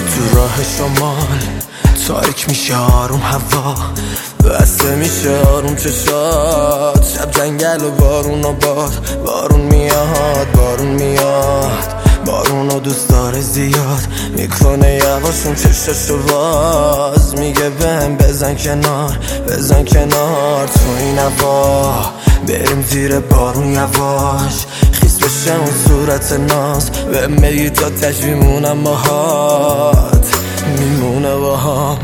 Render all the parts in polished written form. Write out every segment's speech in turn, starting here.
تو راه شمال تاریک میشه آروم هوا، بسته میشه آروم چشات، شب جنگل و بارون و باد، بارون میاد بارون میاد، بارونو دوست داره زیاد، میکنه یواشون چشاشو باز، میگه بهم بزن کنار بزن کنار، تو این هوا بریم زیر بارون یواش، خیس بشه اون صورت ناز، به میگی تا تش میمونم باهات میمونه باهام.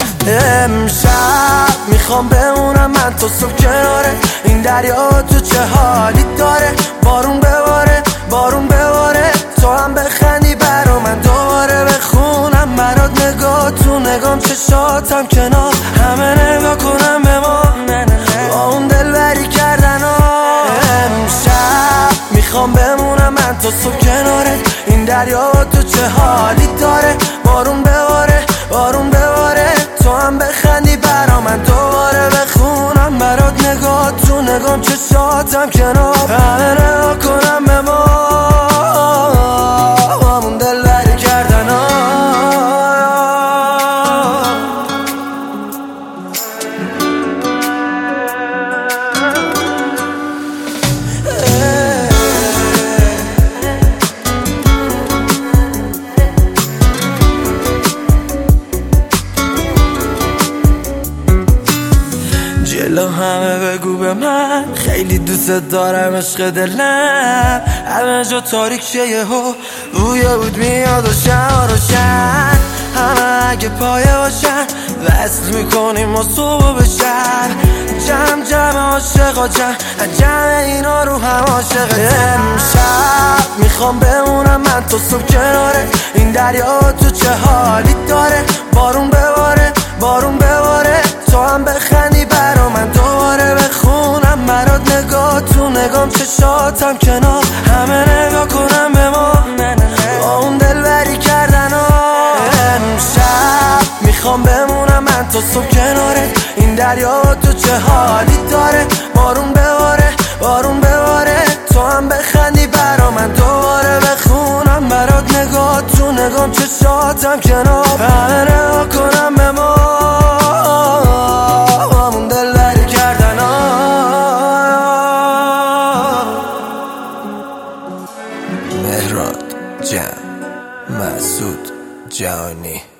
امشب میخوام بمونم من تو صبح کناره این دریا، تو چه حالی داره، بارون بباره بارون بباره، تو هم بخندی برا من دوباره بخونم برات، نگاه تو نگام چشاتم کنار همه نگاه کنم به ما با اون دلبری کردن ها. امشب میخوام بمونم من تو صبح کناره این دریا، تو چه حالی داره، بارون بباره بارون بباره، تو هم بخندی برا من دوباره بخونم برات، نگاه تو نگام چشاتم کنار همه نگاه کنم به ما همون دلبری کردن ها. جلو همه بگو به من خیلی دوست دارم عشق دلم، همه جا تاریک شه یهو بوی بود میاد و شهر روشن، همه اگه پایه باشن وصل میکنیم و صبح به شهر، جمع جمع عاشقا جمع اینا رو هم عاشق. امشب میخوام بمونم من تو صبح کناره این دریا، تو چه حالی داره، بارون بباره بارون بباره، تو هم بخندی برا من دوباره بخونم برات، نگاه تو نگام چشاتم کنار همه نگاه کنم به ما با اون دلبری کردن ها. امشب میخوام بمونم من تو صبح کناره این دریا، تو چه حالی داره، بارون بباره بارون بباره، تو هم بخندی برا من دوباره بخونم برات، نگاه تو نگام چشاتم کنار همه نگاه کنم به ما همون دلبری کردن ها. مهراد جان مسعود جانی.